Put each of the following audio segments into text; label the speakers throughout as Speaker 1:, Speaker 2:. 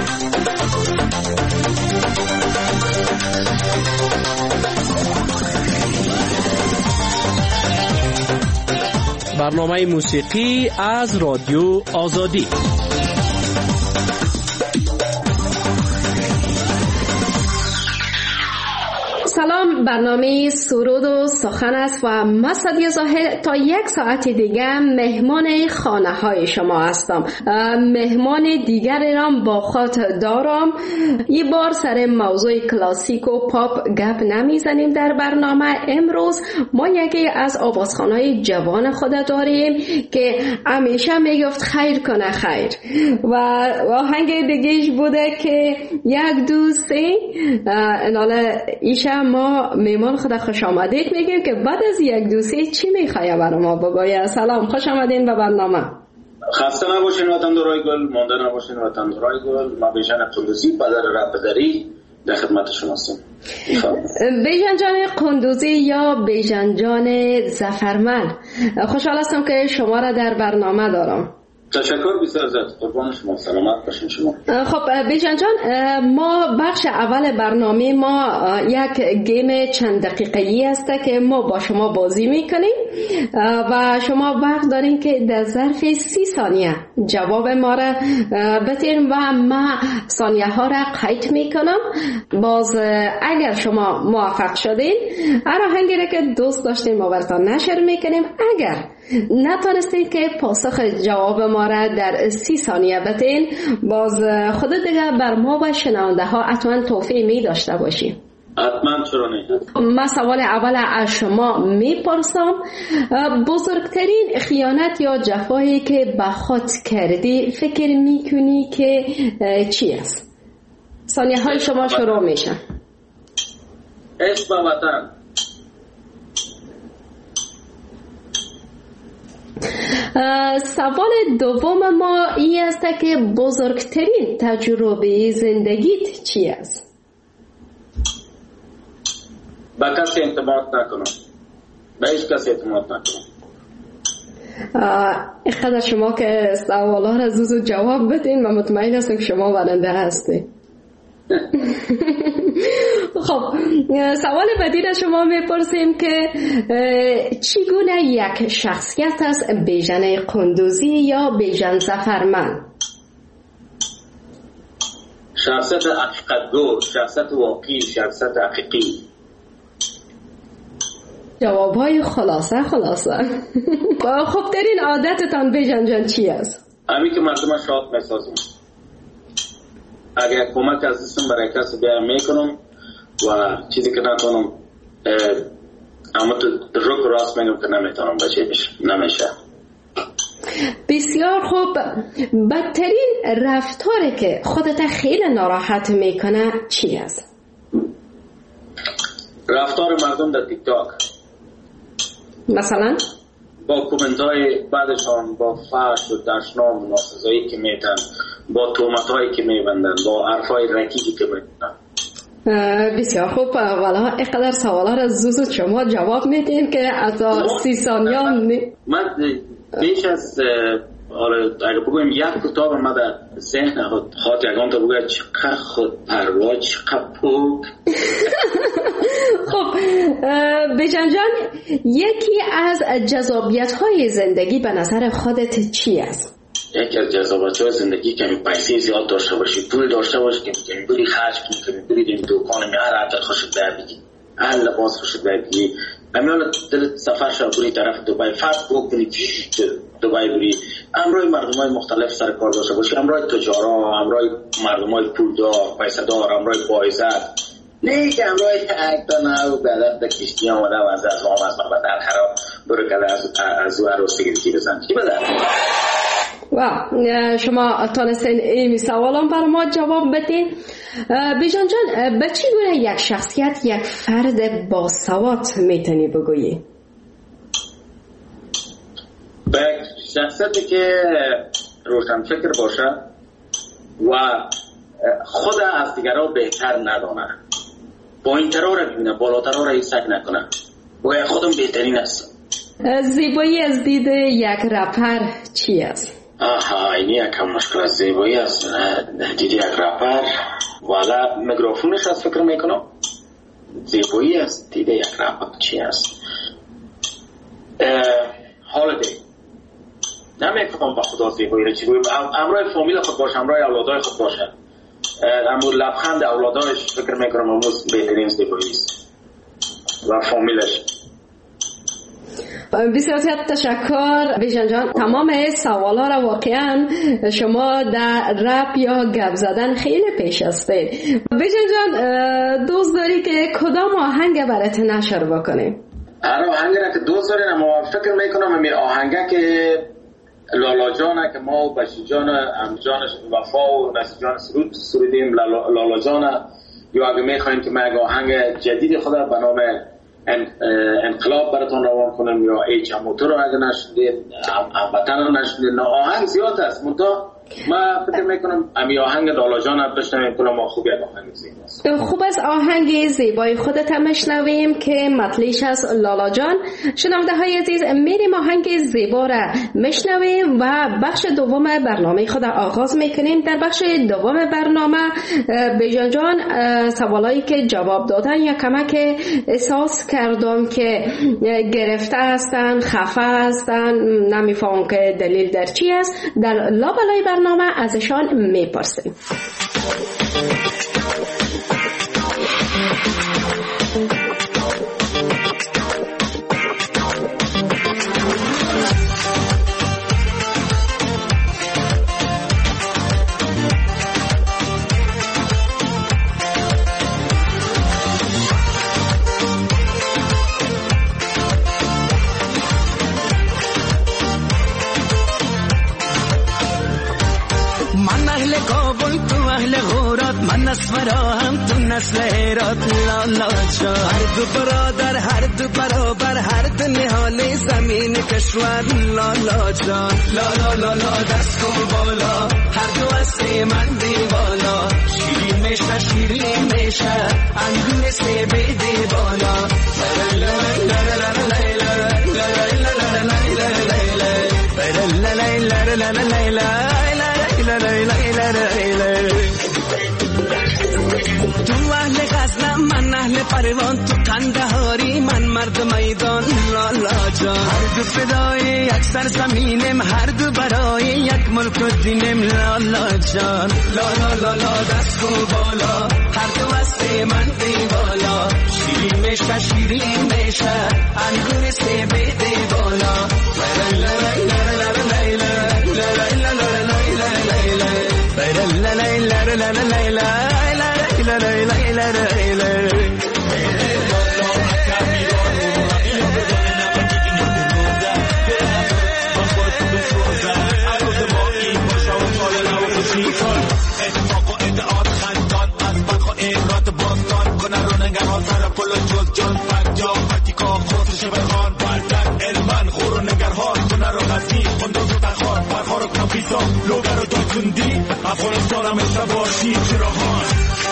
Speaker 1: برنامه موسیقی از رادیو آزادی.
Speaker 2: سلام، برنامه سرود و سخن است و من سعدیه ظاهر تا 1 ساعت دیگه مهمان خانه های شما هستم. مهمان دیگر رام با خود دارم. این بار سر موضوع کلاسیک و پاپ گپ نمیزنیم در برنامه. امروز ما یکی از آوازخوان‌های جوان خود داریم که همیشه میگفت خیر کنه خیر، و آهنگ دیگهش بوده که 1 2 3 اناله ایشا ما میمان خدا خوش آمدید میگیم که بعد از 1 2 3 چی میخواه برای ما بگوید. سلام، خوش آمدین به برنامه.
Speaker 3: خسته نباشین وطندارای گل، مانده نباشین وطندارای گل. ما بیژن قندوزی پدر رهبری در خدمت شما هستم.
Speaker 2: بیژن جان قندوزی یا بیژن جان ظفرمن، خوشحال هستم که شما را در برنامه دارم.
Speaker 3: تشکر بسیار زیاد، قربان شما، سلامت باشین شما.
Speaker 2: خب بیژن جان، ما بخش اول برنامه ما یک گیم چند دقیقه‌ای است که ما با شما بازی میکنیم و شما وقت دارین که در ظرف 30 ثانیه جواب ما را بتین و ما ثانیه ها را قید میکنم. باز اگر شما موفق شدین هر آهنگی را که دوست داشتین ما براتون نشر میکنیم. اگر نتونستین که پاسخ جواب ما را در 30 ثانیه بتین، باز خود دیگه بر ما و شنونده ها حتما توفیق می داشته باشیم.
Speaker 3: حتما، چرا نه.
Speaker 2: من سوال اول از شما میپرسم، بزرگترین خیانت یا جفایی که به خود کردی فکر میکنی که چی است؟ ثانیه های شما شروع میشن.
Speaker 3: عشق به وطن.
Speaker 2: سوال دوم ما این است که بزرگترین تجربه زندگیت چی است؟
Speaker 3: به کسی اعتماد نکنم، به هیچ کسی اعتماد نکنم.
Speaker 2: اینقدر شما که سوالا را زود جواب بدین من مطمئن هستم که شما برنده هستی. خب سوال بعدی را شما میپرسیم که چگونه یک شخصیت است بیژن قندوزی یا بیژن ظفرمن؟
Speaker 3: شخصیت حقیقت‌گو، شخصیت واقعی، شخصیت حقیقی.
Speaker 2: جوابهای خلاصه. خب ترین عادتتان بیژن جان چی است؟
Speaker 3: همین که مردم شاد میسازم. اگر کمک از دستم برای کسی بیایم میکنم و چیزی که نتونم اما تو رک راست میگم که نمیتونم بچه نمیشه.
Speaker 2: بسیار خوب. بدترین رفتاری که خودت خیلی ناراحت میکنه چی است؟
Speaker 3: رفتار مردم در تیک تاک،
Speaker 2: مثلا
Speaker 3: با کومنت های بعدشان، با فحش و دشنام و ناسزایی که میتن، با تهمت هایی که میبندن، با حرفای رکیکی که میتن.
Speaker 2: بسیار خوب. والا اینقدر سوالا را زود شما جواب میدین که از 30 ثانیه
Speaker 3: من بیش از اگر بگویم 1 کتاب ما در ذهن خاطر یکان تا بگوید چقدر خود پروا، چقدر پوک.
Speaker 2: خب بیژن جان، یکی از جذابیت های زندگی به نظر خودت چی است؟
Speaker 3: یکی از جذابیت‌های زندگی که پیسه زیاد داشته باشی، پول داشته باشی که بری خرج کنی، بری دکان هر عدد خوشت در بگی، هر لباس خوشت در بگی، امیال دل سفر شو بری طرف دبی، فرق بکنی که دبی بری، امروی مردمای مختلف سر کار داشته باشی، امروی تجارا، امروی مردمای پولدار، پیسه دار، امروی باعزت، نه که امروی اکتانا و بعد در کشتی آمده و از آم از محبت در خراب برو کده از او عروس بگیرتی بزن چی بزن؟
Speaker 2: شما تانستین این سوالان بر ما جواب بدین. بیژن جان، به چی گونه یک شخصیت، یک فرد با سواد میتونی بگویی؟
Speaker 3: به شخصیتی که روشنفکر باشه و خود از دیگرها بهتر ندانه، پایین‌ترها را ببینه، بالاترها را حساب نکنه، باید خودم بهترین است.
Speaker 2: زیبایی از دید یک رپر چی است؟
Speaker 3: اینی یکم مشکل از زیبایی است. دیدی یک رپر والا میکروفونش از فکر میکنم زیبایی است. دیده یک رپر چی است هالیدی نمیکنم با خدا زیبایی رو چی گویم. امرای فامیل خود باشه، امرای اولادای خود باشه، امور لبخند اولادایش فکر میکنم امروز بهترین زیبایی است و فامیلش.
Speaker 2: بسیار تشکر بیژن جان. تمام سوالا را واقعا شما در رپ یا گپ زدن خیلی پیش هستید. بیژن جان دوست داری که کدام آهنگ برات نشر بکنیم؟
Speaker 3: آهنگی را که دوست دارین اما فکر میکنم همین آهنگه که لالا جانه که ما و بشی جان ام جانش وفا و نسی جان سرودیم لالا جانه، یا اگه میخواین که من آهنگ جدید خود به نام انقلاب براتون روان کنم یا ایچ موتور رو اگه نشدید هموطن رو نشدید، آهنگ زیاد است منطقه من فکر میکنم امی آهنگ لالا جان بشنویم کنم ما خوب یک آهنگ زیباست.
Speaker 2: خوب است آهنگ زیبای خودت هم بشنویم که مطلعش از لالا جان. شنونده های عزیز میریم آهنگ زیبا را میشنویم و بخش دوم برنامه خود آغاز میکنیم. در بخش دوم برنامه بیژن جان سوالایی که جواب دادن یا کمک احساس کردم که گرفته هستن، خفه هستن، نمیفهم که دلیل در چی است، در لابلای برنامه ازشان میپرسیم.
Speaker 4: نسفراهم تو نسل هرات لالا جان، هر دو برادر هر دو برابر هر دو نهال زمین کشور لالا جان. لالا لالا دست کن بالا هر دو از من دیوالا، شیرین میشه شیرین میشه انگور سیب دیوالا. تو اهل غزلم من اهل پروان، تو کندهاری من مرد میدان لالا جان. هر دو فدای یک سرزمینم هر دو برای یک ملک و دینم لالا جان. لالا لالا دست کن بالا هر دو از من دیوالا، شیرین میشه شیرین میشه انگور سیب دیوالا. لوگر و داکندی افغانستانم اشتباشی چراغان.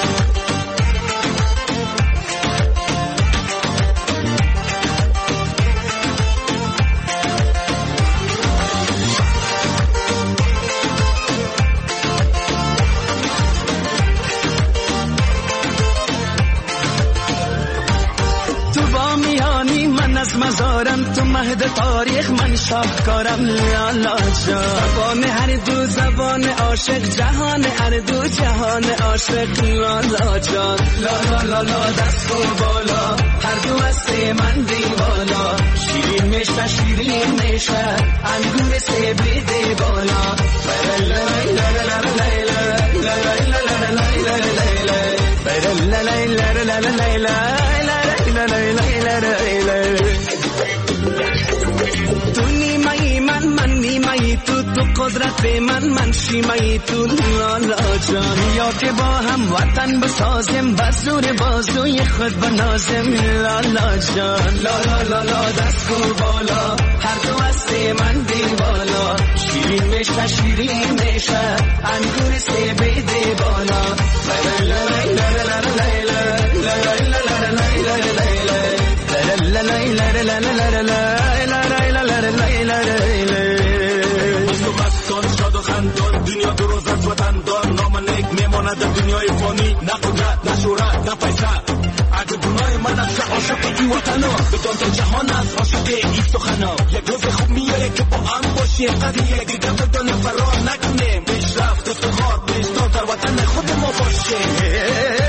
Speaker 4: از مزارم تو مهد تاریخ من شاهکارم لالا جان. زبان هر دو زبان عاشق، جهان هر دو جهان عاشق لالا جان. لالا لالا دست کن بالا هر دو از من دیوالا، شیرین میشه شیرین میشه انگور سیب دیوالا. تو نیمه‌ای من نیمه‌ای تو قدرت من شیمه‌ای تو لالا جان. یا که با هم وطن بسازیم بزور بازوی خود بنازیم لالا جان. لالا لالا دست کن بالا هر دو از من دیوالا، شیرین میشه شیرین میشه انگور سیب دیوالا. نه در دنیای فانی، نه قدرت، نه شهرت، نه پیسه. اگه گناه من است که عاشق این وطنا، بدان تا جهان است عاشق این سخنا. یک روز خوب میاره که با هم باشیم، قضیه دیگه بدان فرار نکنیم. پیشرفت افتخار پیشتا در وطن خود ما باشه.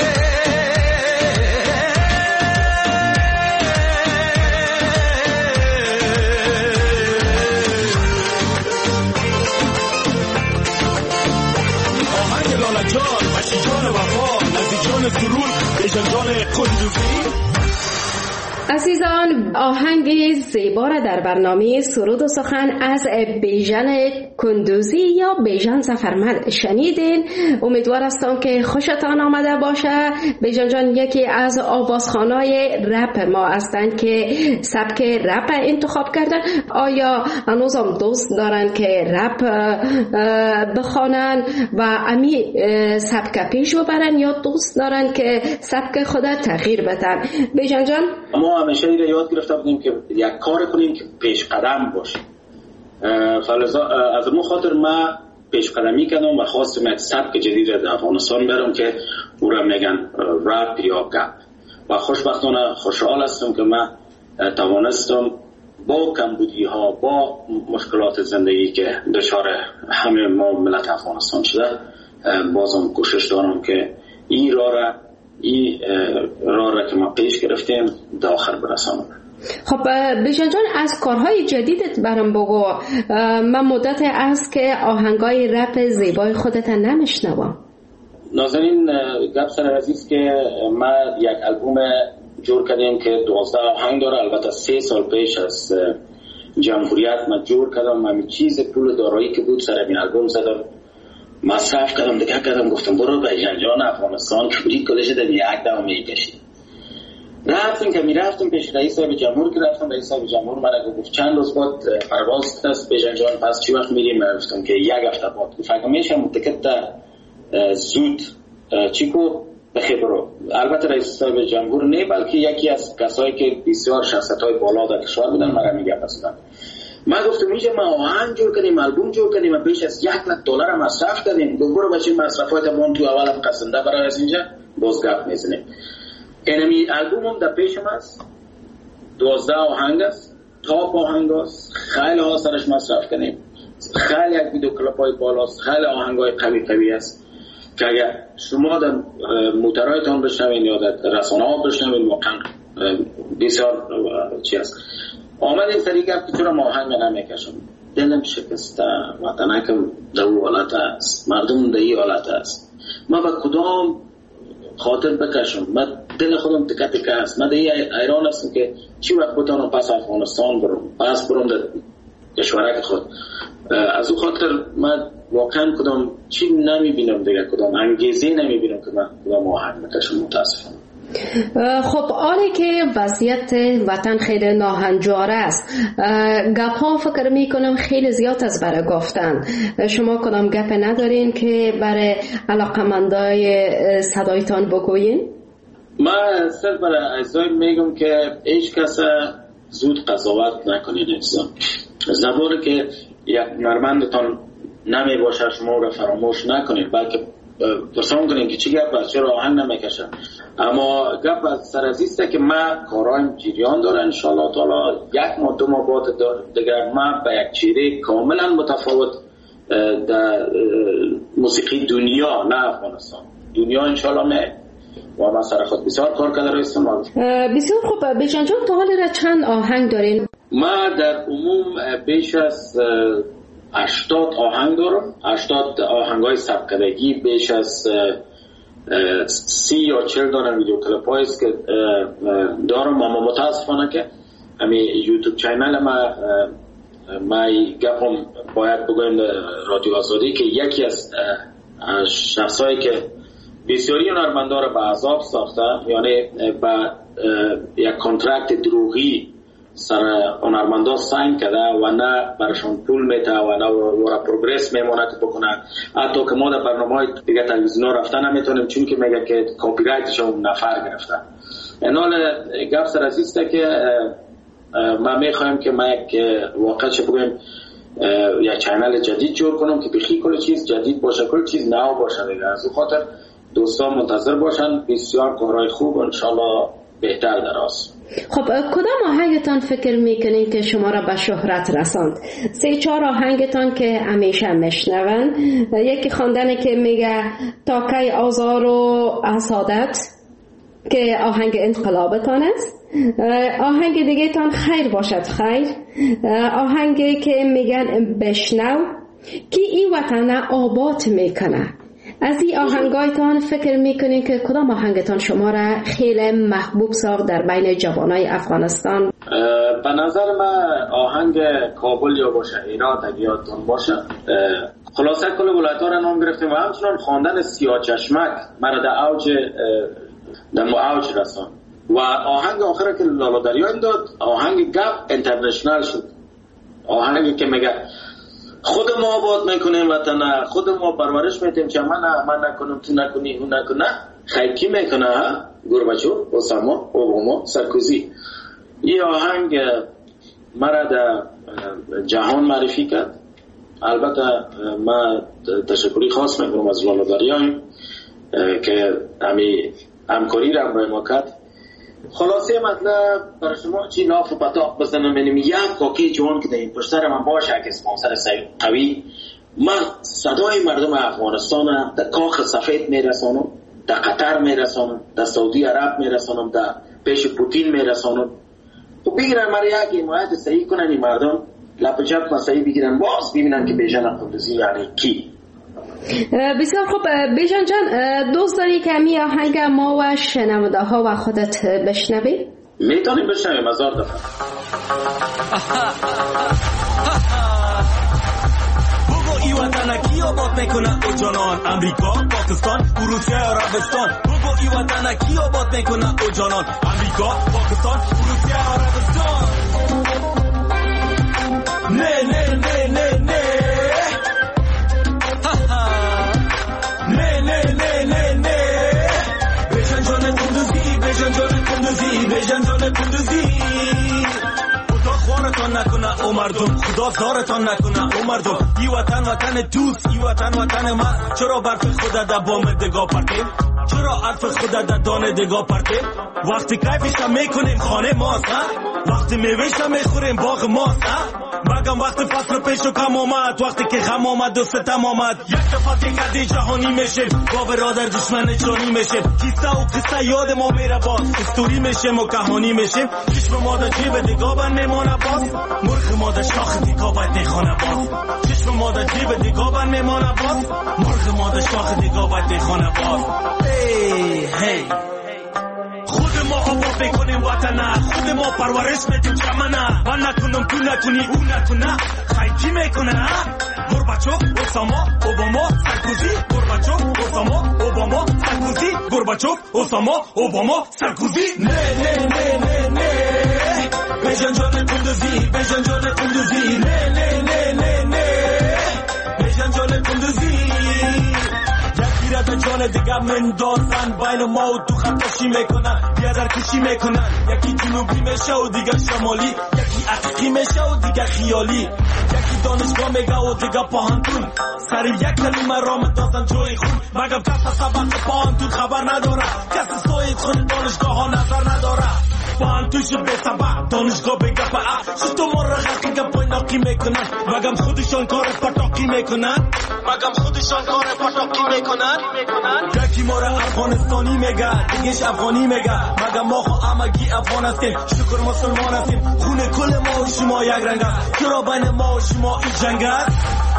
Speaker 2: عزیزان، آهنگ زیبا را در برنامه سرود و سخن از بیژن کندوزی یا بیژن ظفرمند شنیدین. امیدوار هستم که خوشتان آمده باشه. بیژن جان یکی از آوازخوانای رپ ما هستند که سبک رپ انتخاب کردن. آیا هنوزم دوست دارن که رپ بخوانن و امی سبک پیش ببرن یا دوست دارن که سبک خود تغییر بدن؟ بیژن جان،
Speaker 3: ما همیشه اینو یاد گرفته بودیم که یک کار کنیم که پیش قدم باشیم. فلذا از اون خاطر ما پیش قدمی کردم و خواستم یک سبک جدید در افغانستان برم که او را میگن رپ یا گپ. و خوشبختانه خوشحال هستم که من توانستم با کمبودی ها، با مشکلات زندگی که دچار همه ما ملت افغانستان شده، بازم کوشش دارم که این راه را که ما پیش گرفتیم در آخر برسانم.
Speaker 2: خب بیژن جان، از کارهای جدیدت برام بگو. من مدت است که آهنگای رپ زیبای خودت نمیشنوم.
Speaker 3: نازنین، گپ سر عزیز که ما یک البوم جور کردیم که 12 آهنگ داره. البته 3 سال پیش از جمهوریت ما جور کردم. همین چیز پول دارایی که بود سر این البوم زدم، مصرف کردم، دیگه کردم، گفتم برو بیژن جان افغانستان کبریت کلش در یک دم میکشید. رفتیم که میرفتیم پیش رئیس صاحب جمهور، که رفتم رئیس صاحب جمهور من گفت چند روز بعد پرواز است بیژن جان، پس چی وقت میریم؟ من گفتم که یک هفته بعد. گفت اگه میشه متکت زود چیکو بخبرو. البته رئیس صاحب جمهور نه، بلکه یکی از کسایی که بسیار شخصیت‌های بالا در کشور بودن مرا میگه پسندن. ما گفتم میشه ما آهنگ جور کنیم، البوم جور کنیم، بیش از $100,000 مصرف کردیم. برو بچه مصرفات بون تو اولم قسنده برای از اینجا باز گپ میزنیم. اینمی البومم در پیشم است، 12 آهنگ است، تاپ آهنگ است، خیلی ها سرش مصرف کنیم، خیلی یک ویدیو کلیپ های بالاست، خیلی آهنگ های قوی است که اگر شما در موترهایتان بشنوین یا در رسانه ها بشنوین واقعا بسیار چی است. آمدیم سری گفت که چرا ما آهنگ نمیکشم، دلم شکسته، وطنکم در اون حالت است، مردم در این حالت است، ما با کدام خاطر بکشم؟ من دل خودم تکه تکه است. من در این ایران هستم که چی وقت بتانم پس افغانستان برم در کشورک خود. از اون خاطر من واقعا کدام چی نمیبینم دیگه، کدام انگیزه نمیبینم که من کدام آهنگ بکشم. متاسفم.
Speaker 2: خب آره که وضعیت وطن خیلی ناهنجار است. گپ ها فکر میکنم خیلی زیاد از برای گفتن. شما کدام گپ ندارین که برای علاقمندای صدایتان بگوین؟
Speaker 3: من صرف برای اعضای میگم که هیچ کس زود قضاوت نکنید. زبانی که یک هنرمندتان نمی باشه شما را فراموش نکنید، بلکه پرسان کنید که چی گپ است، چرا آهنگ نمیکشم. اما گپ از سر ازیسته که ما کارایم جریان داره. انشاءالله تعالی 1 ماه 2 ماه بعد دیگر ما به یک چیره کاملا متفاوت در موسیقی دنیا، نه افغانستان، دنیا انشاءالله می و ما سر خود بسیار کار کرده رو استعمال.
Speaker 2: بسیار خوب. بیژن جان، تا حالا چند آهنگ دارین؟
Speaker 3: ما در عموم بیش از 80 آهنگ دارم. 80 آهنگای سبکدگی، بیش از 30 یا 40 دارم ویدیو کلیپ هاییست که دارم. اما متاسفانه که همین یوتیوب چینل ما گپم باید بگویم رادیو آزادی که یکی از شخصایی که بسیاری هنرمندا را به عذاب ساخته، یعنی با یک کنترکت دروغی سر هنرمندا ساین کرده و نه برشون پول میده و نه ورا پروگرس میمونه که بکنن. حتی که ما در برنامه‌های دیگه تلویزیون رفتن نمیتونیم چون که میگه که کپی رایتشون نفر گرفتن. اینال گپ سر ازیسته که ما میخوایم که ما یک واقعا چه بگویم یا چینل جدید جور کنم که بخی کل چیز جدید باشه، کل چیز نو باشه دیگه. از خاطر دوستان منتظر باشن، بسیار کارهای خوب انشالله بهتر در آس.
Speaker 2: خب کدام آهنگتان فکر میکنین که شما را به شهرت رساند؟ 3-4 آهنگتان که همیشه میشنون. یکی خواندنه که میگه تا کی آزار و حسادت که آهنگ انقلابتان است. آهنگ دیگه تان خیر باشد خیر. آهنگی که میگن بشنو که این وطن آباد میکنه. از این آهنگایتان فکر میکنین که کدام آهنگتان شما را خیلی محبوب ساخت در بین جوانای افغانستان؟
Speaker 3: به نظر من آهنگ کابل یا باشه، هرات اگه یادتون باشه. خلاصه کل ولایت‌ها را نام گرفتیم و همچنان خواندن سیاه چشمک مرا در اوج رسان و آهنگ آخر که لالا دریا داد آهنگ گپ انترنشنال شد. آهنگی که میگه خود ما آباد میکنیم وطن، خود ما پرورش میدیم، چه من نکنم تو نکنی اون نکنه، خیر کی میکنه؟ گورباچوف، اوساما، اوباما، سارکوزی. این آهنگ مرا در جهان معرفی کرد. البته من تشکری خاص میکنم از لالا دریا که همکاری را برای ما کرد. خلاصه مطلب برای شما چی ناف و پتاق بزنم، یعنی یک کاکی جوان که در این پشتر من باشه که اسپانسر قوی، من صدای مردم افغانستان در کاخ سفید میرسانم، در قطر میرسانم، در سعودی عرب میرسانم، در پیش پوتین میرسانم. تو بگیرن مرا یک حمایت صحیح کنن، این مردم لپ چپ مسایی بگیرن، باز ببینن که بیژن قندوزی یعنی کی.
Speaker 2: بسیار خوب. بیژن جان، دوست داری که می آهنگ ما و شنونده ها و خودت بشنوی؟
Speaker 3: میتونیم بشنویم، هزار دفعه.
Speaker 4: بگو ای وطن کی آباد میکنه او جانان؟ امریکا، پاکستان، روسیه، عربستان. بگو ای وطن کی آباد میکنه او جانان؟ امریکا، پاکستان، روسیه، عربستان. نه نه نه نه نه نکنه او مردم، خدا زارتان نکنه او مردم. ای وطن دوست، ای وطن من. چرا برف خدا در بام دگاه پرتیم؟ چرا عرف خدا در دانه دگاه پرتیم؟ وقتی کیفش میکنیم خانه ماست، وقتی میوهش میخوریم باغ ماست. مگم وقتی فصل پیش و کم آمد، وقتی که غم آمد و ستم آمد، یک دفعه دیگه جهانی میشیم، با برادر دشمن جانی میشیم. قصه یاد ما میره باز، استوری میشیم و کهانی میشیم. چشم ما در جیب دیگاه بند میمانه باز، مرغ ما در شاخ دیگاه باید نیخانه باز. چشم ما در جیب دیگاه بند میمانه باز، مرغ ما در شاخ دیگاه باید نیخانه باز. هی خود ما آباد میکنیم وطنه، خود ما پرورش میدیم چمنه. من نکنم تو نکنی اون نکنه، خیر کی میکنه؟ گورباچوف، اوساما، اوباما، سارکوزی. گورباچوف، اوساما، اوباما، سارکوزی. گورباچوف، اوساما، اوباما، سارکوزی. نه نه نه نه نه بیژن جان قندوزی، بیژن جان قندوزی. نه نه نه نه نه بیژن جان قندوزی. یکی را در جان دیگه مندازن، بین ما و تو خطاشی میکنن، بیادر کشی میکنن. یکی جنوبی میشه و دیگه شمالی، یکی حقیقی میشه و دیگه خیالی. یکی دانشگاه میگه و دیگه پاهنتون، سر یک کلمه را مندازن جای خون. مگم کس سبق پاهنتون خبر نداره، کس سوید خود دانشگاه ها نظر نداره. پاهنتونش به سبق دانشگاه بگه پا شتو ما را خلقی گپای ناقی میکنن. مگم خودشان کار پتاقی میکنن، مگم خودشان کار پتاقی میکنن. یکی ما را افغانستانی میگه، دیگهش افغانی میگه. مگم ما خو همگی افغان هستیم، شکر مسلمان هستیم. خون کل ما و شما یک رنگ است، چرا بین ما و شما این جنگ است؟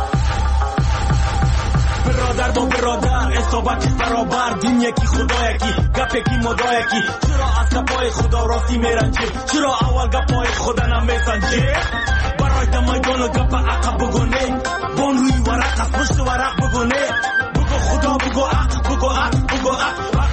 Speaker 4: برادر با برادر اصابتش برابر، دین یکی خدا یکی، گپ یکی مدا یکی. چرا از گپای خدا راستی میرنجی؟ چرا اول گپای خدا نمیسنجی؟ برای در میدان و گپ عقب بگونه، بان روی ورق از پشت ورق بگونه. بگو خدا، بگو عقب، بگو عقب، بگو عقب.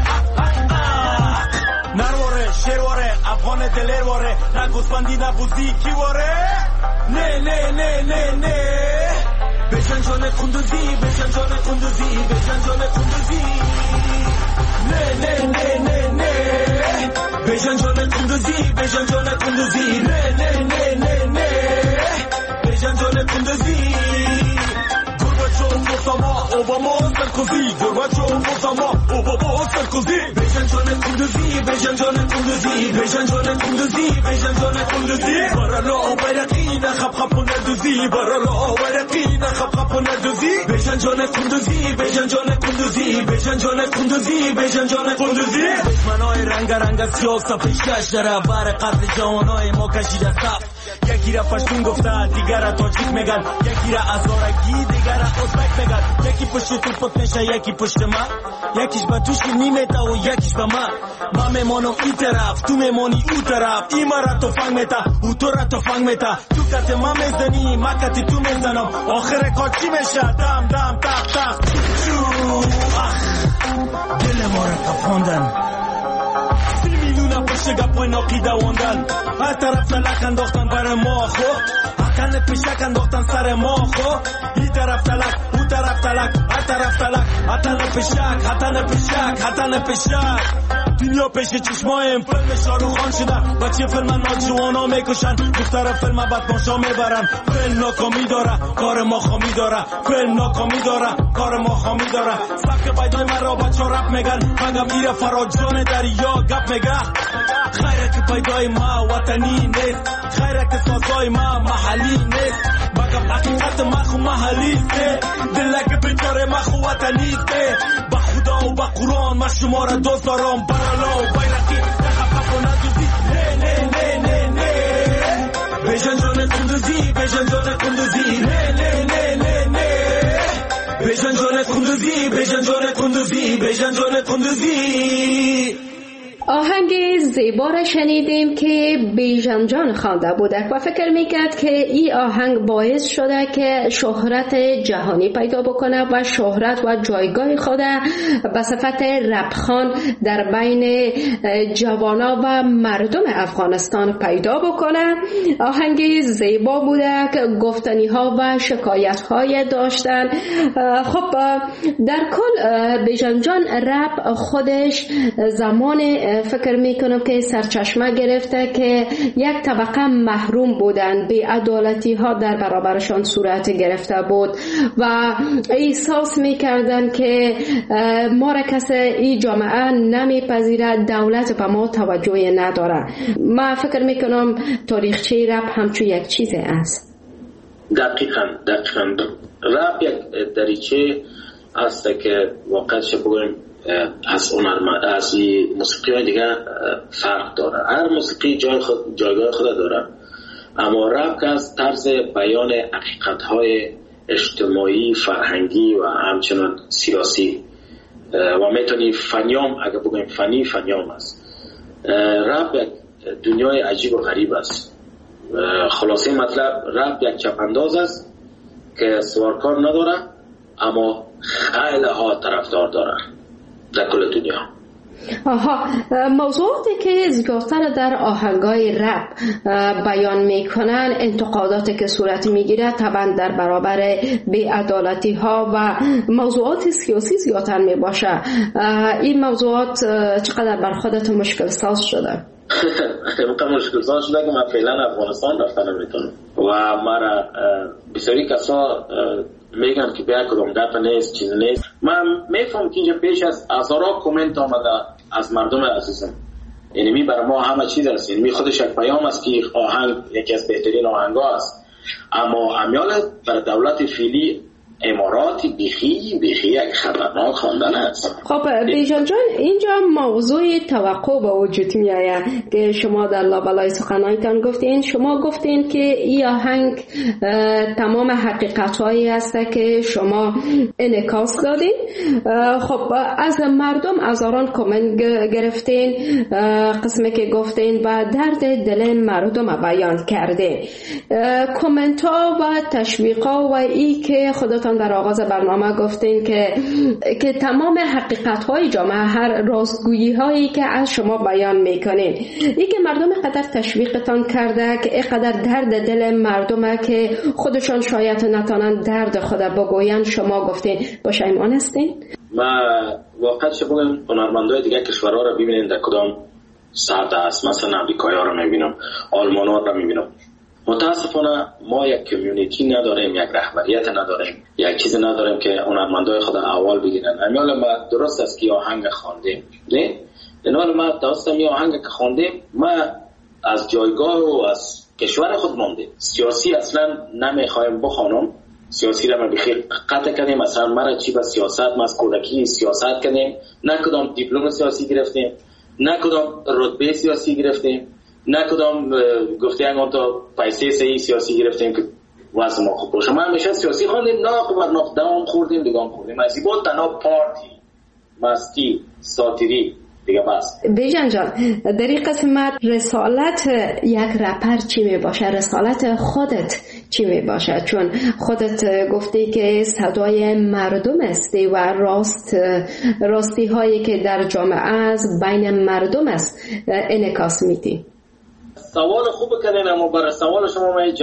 Speaker 4: نرواره شیرواره افغان دلیرواره، نه گوسفندی نه بوزی کی واره. نه نه نه نه نه بیژن جان قندوزی، بیژن جان قندوزی، بیژن جان قندوزی. نه نه نه نه نه بیژن جان قندوزی، بیژن جان قندوزی. نه نه نه نه نه بیژن جان
Speaker 5: کندزی گرباچوف اوساما اوباما سرکوزی گرباچوف اوساما اوباما سرکوزی بیژن جان کندزی بیژن جان کندزی بیژن جان کندزی بیژن جان کندزی برالا بیرقی نخب خب ندوزی برالا بیرقی نخب خب ندوزی بیژن جان کندزی بیژن جان کندزی بیژن جان کندزی بیژن جان کندزی دشمنای رنگ رنگ سیاست پیشکش داره بر قتل جوانای ما کشیده صف یکی را پشتون گفتن دیگر را تاجیک میگن یکی را ازارگی دیگر را ازبک میگن یکی پشت تو پت میشه یکی پشت من یکیش به توش نیمته و یکیش به من میمانم این طرف تو میمانی او طرف این مرا تو فنگ میتا او تو را تو فنگ میتا تو کت ما میزنی ما کت تو میزنم آخر کار چی میشه دم دم تق تق چو دل ما را کفاندن پشت گپای ناقی دواندن هر طرف تلک انداختن بر ما خو حکن پشک انداختن سر ما خو این طرف تلک او طرف تلک هر طرف تلک حتن پشک حتن پشک حتن پشک دنیا پیش چشمایم فیلم شاروخان شدن بچه فیلم ناجوانا میکشن دختر فیلم بدماشا میبرن فیلم ناکامی داره کار ما خامی داره فیلم ناکامی داره کار ما خامی داره سبک پیدای من را بچه رپ میگن مگم ایره فراجان دریا گپ میگه خیره که پیدای ما وطنی نیست خیره که سازای ما محلی نیست مگم حقیقت ما خو محلی نیست دلک بیچاره ما خو وطنی نیست با خدا و با قرآن ما شما را دوست دارم برالا و بیرقی نخفف و ندوزی نه نه نه نه نه بیژن جان کندزی بیژن جان کندزی نه نه نه نه نه بیژن جان کندزی بیژن جان کندزی بیژن جان کندزی.
Speaker 2: آهنگ زیبا را شنیدیم که بیژن جان خوانده بودک و فکر میکرد که این آهنگ باعث شده که شهرت جهانی پیدا بکنه و شهرت و جایگاه خود به صفت رپخوان در بین جوانا و مردم افغانستان پیدا بکنه. آهنگ زیبا بودک، گفتنی ها و شکایت های داشتن. خب در کل بیژن جان رپ خودش زمان فکر میکنم که سرچشمه گرفته که یک طبقه محروم بودن، بی‌عدالتی ها در برابرشان صورت گرفته بود و احساس میکردن که ما را کسی این جامعه نمیپذیره، دولت به ما توجه نداره. ما فکر میکنم تاریخچه رپ همچون یک چیز است.
Speaker 3: دقیقاً رپ یک دریچه است که واقعا بگویم از موسیقی های دیگه فرق داره. هر موسیقی جایگاه خود داره، اما رپ که از طرز بیان حقیقت های اجتماعی، فرهنگی و همچنان سیاسی و میتونی فنیام، اگر بگویم فنیام است. رپ یک دنیای عجیب و غریب است. خلاصه مطلب رپ یک چپانداز است که سوارکار نداره اما خیلی ها طرفدار داره در کل دنیا.
Speaker 2: موضوعاتی که زیادتر در آهنگای رپ بیان میکنن، انتقاداتی که صورت میگیره طبعا در برابر بی‌عدالتی ها و موضوعات سیاسی زیادتر میباشه. این موضوعات چقدر بر خودت مشکل ساز شده؟
Speaker 3: مشکل ساز شده که من فعلا افغانستان رفتن نمیتونم و مرا بسیاری کسا میگن که بیا کدوم گپ نیست، چیز نیست. من میفهم که اینجا پیش از هزارها کامنت آمده از مردم عزیزم. یعنی برای ما همه چیز است. یعنی خودش یک پیام است که آهنگ یکی از بهترین آهنگ‌ها است، اما امیال برای دولت فعلی اماراتی بیخی یک خطرناک خواندن است.
Speaker 2: خب بیژن جان، اینجا موضوع توقع به وجود می آید که شما در لابلای سخنانتان گفتین. شما گفتین که این آهنگ تمام حقیقت هایی است که شما انعکاس دادین. خب از مردم هزاران کامنت گرفتین، قسمی که گفتین و درد دل مردم بیان کردین. کامنت ها و تشویق ها و ای که خودتان در آغاز برنامه گفتین که تمام حقیقت های جامعه، هر راستگویی هایی که از شما بیان میکنین، ای که مردم قدر تشویقتان کرده که اینقدر درد دل مردمه که خودشان شاید نتانن درد خود بگوین، شما گفتین پشیمان هستین؟
Speaker 3: ما واقعا چه بگم هنرمندای دیگه کشورها رو ببینین در کدام سطح است. مثلا امریکایی ها رو میبینم، آلمان ها رو میبینم، متاسفانه ما یک کمیونیتی نداریم، یک رهبریت نداریم، یک چیز نداریم که هنرمندای خود اول بگیرن. امیال ما درست است که آهنگ خواندیم، نه اینال ما درست می آهنگ که خواندیم، ما از جایگاه و از کشور خود ماندیم. سیاسی اصلا نمیخوایم بخوانم، سیاسی را ما بخیر قطع کردیم. مثلا مرا چی با سیاست، ما از کودکی سیاست کردیم، نه کدام دیپلم سیاسی گرفتیم، نه کدام رتبه سیاسی گرفتیم، نه کدام گفته اگه تا پیسه صحیح سیاسی گرفتیم که واسه ما خوب باشه. ما همیشه سیاسی خواندیم، نه بر نقدام خوردیم، دیگه خوردیم از این بود تنها پارتی مستی ساتیری دیگه بس.
Speaker 2: بیژن جان، در این قسمت رسالت یک رپر چی می باشه؟ رسالت خودت چی می باشه؟ چون خودت گفتی که صدای مردم هستی و راستی هایی که در جامعه از بین مردم است انعکاس میدی.
Speaker 3: سوال خوب کردین، اما برای سوال شما من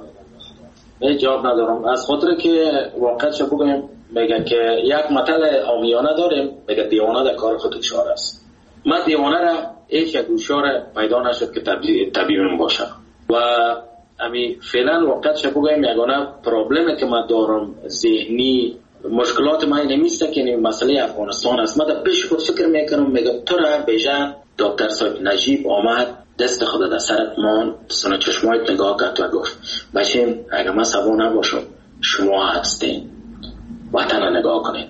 Speaker 3: جواب ندارم. از خاطر که واقعا چه بگم، میگن که یک مطلع عامیانه داریم، میگه دیوانه در کار خود هوشیار است. من دیوانه را هیچ یک هوشیار پیدا نشد که طبیبم باشه و امی فعلا واقعا چه بگم یگانه پرابلمی که من دارم ذهنی، مشکلات من نمیسته که مسئله افغانستان است. من در پیش خود فکر میکنم، میگم تو را بیژن دکتر صاحب نجیب آمد دست خود در سرت مان سن چشمایت نگاه کرد و گفت بچین اگر من سبا نباشم شما هستین، وطن را نگاه کنین،